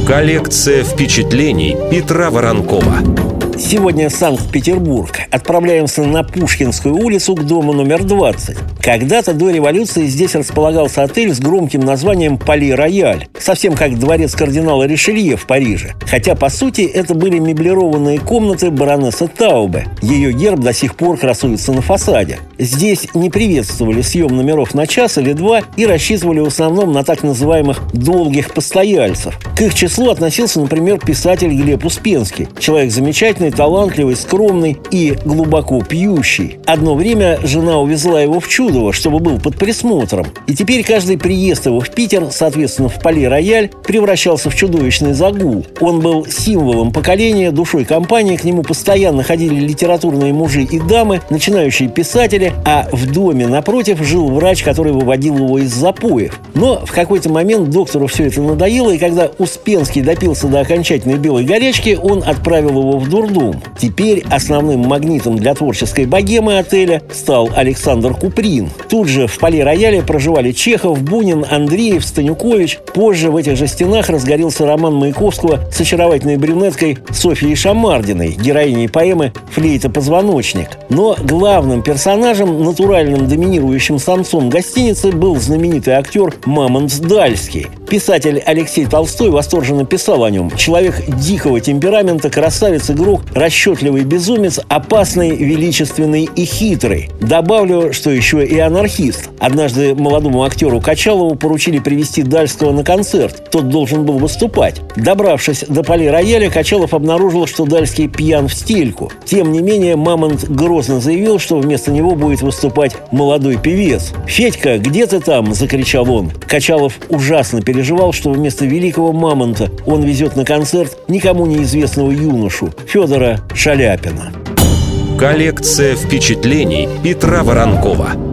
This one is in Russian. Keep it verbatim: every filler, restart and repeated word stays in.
Коллекция впечатлений Петра Воронкова. Сегодня Санкт-Петербург. Отправляемся на Пушкинскую улицу к дому номер двадцать. Когда-то до революции здесь располагался отель с громким названием «Пале Рояль», совсем как дворец кардинала Ришелье в Париже. Хотя, по сути, это были меблированные комнаты баронессы Таубе. Ее герб до сих пор красуется на фасаде. Здесь не приветствовали съем номеров на час или два и рассчитывали в основном на так называемых «долгих постояльцев». К их числу относился, например, писатель Глеб Успенский. Человек замечательный, талантливый, скромный и глубоко пьющий. Одно время жена увезла его в Чудово, чтобы был под присмотром. И теперь каждый приезд его в Питер, соответственно, в Пале Рояль, превращался в чудовищный загул. Он был символом поколения, душой компании, к нему постоянно ходили литературные мужи и дамы, начинающие писатели, а в доме напротив жил врач, который выводил его из запоев. Но в какой-то момент доктору все это надоело, и когда Успенский допился до окончательной белой горячки, он отправил его в дурдом. Теперь основным магнитом для творческой богемы отеля стал Александр Куприн. Тут же в Пале Рояле проживали Чехов, Бунин, Андреев, Станюкович. Позже в этих же стенах разгорелся роман Маяковского с очаровательной брюнеткой Софьей Шамардиной, героиней поэмы «Флейта-позвоночник». Но главным персонажем, натуральным доминирующим самцом гостиницы был знаменитый актер Мамонт Дальский. Писатель Алексей Толстой восторженно писал о нем. Человек дикого темперамента, красавец, игрок, расчетливый безумец, опасный, величественный и хитрый. Добавлю, что еще и анархист. Однажды молодому актеру Качалову поручили привезти Дальского на концерт. Тот должен был выступать. Добравшись до Пале Рояля, Качалов обнаружил, что Дальский пьян в стельку. Тем не менее, Мамонт грозно заявил, что вместо него будет выступать молодой певец. «Федька, где ты там?» – закричал он. Качалов ужасно переживал, что вместо великого Мамонта он везет на концерт никому неизвестного юношу Федора Шаляпина. Коллекция впечатлений Петра Воронкова.